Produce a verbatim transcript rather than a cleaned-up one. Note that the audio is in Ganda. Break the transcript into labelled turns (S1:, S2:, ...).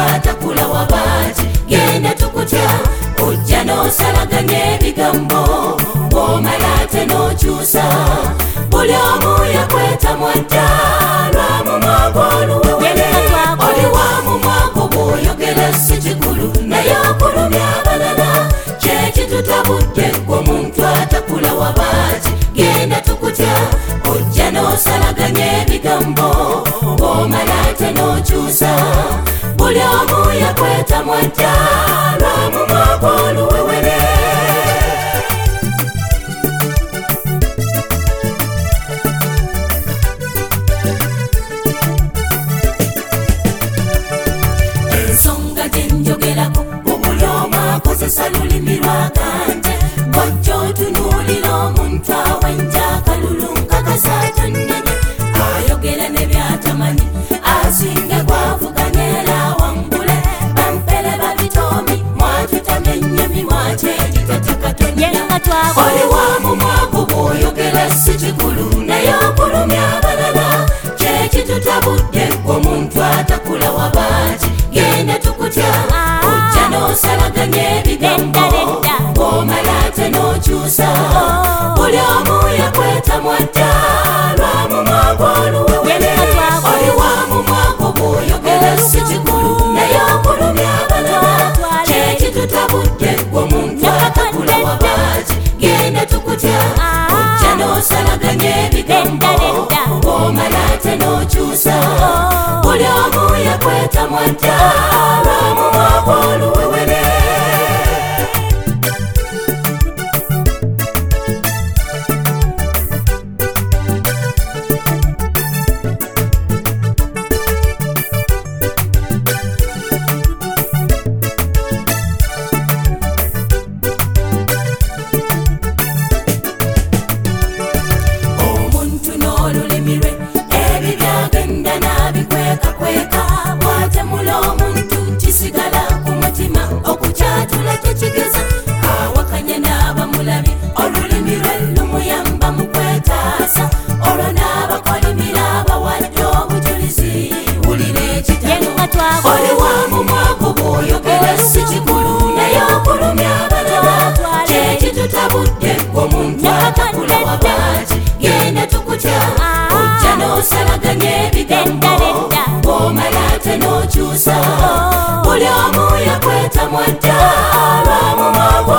S1: atakula wabati genda tukutya ojja n'osalaganya ebigambo bw'omala ate n'okyusa buli omu yakweta mwadda lwamu mwago oluwewere oli wamu mwago bw'oyogera si kikulu naye okulumya abalala kyekitutabudde ng'omuntu atakula wabati genda tukutya ojja n'osalaganya ebigambo bw'omala ate n'okyusa buli omu yakweta mwadda lwamu mwago oluwewere ensonga gyenjogerako buli omu akozesa lulimi lwakante bw'ojja otunuulira omuntu awenja akalulu nkakasaatonnanye ayogera ne byatamanyi asinge gwavuganya era wambule bampere babitomi mwatutamya ennyumi mwakyegitatekatonya oli wamu mwago bw'oyogera si kikulu naye okulumya abalala kyekitutabudde ng'omuntu atakula wabati genda tukutya ojja n'osalaganya ebigambo bw'omala ate n'okyusa buli omu yakweta mwadda lwamu mwago oluwewere oli wamu mwago bw'oyogera si kikulu naye okulumya abalala kyekitutabudde ng'omuntu atakula wabati genda tukutya ojja n'osalaganya ebigambo bw'omala ate n'okyusa buli omu yakweta mwadda lwamu mwago oluwewere omuntu n'olulimi lwe ebi byagenda n'abikwekakweka bw'atemula omuntu kisigala ku mutima okukyatula tekigeza awakanya n'abamulabye olulimi lwe lumuyamba mu kwetaasa olwo n'abakolimira abawadde obujulizi wulira ekitalo oli wamu mwago bw'oyogera si kikulu naye okulumya abalala kyekitutabudde ng'omuntu atakula wabati genda tukutya ojja n'osalaganya ebigambo bw'omala ate n'okyusa buli omu yakweta mwadda lwamu mwago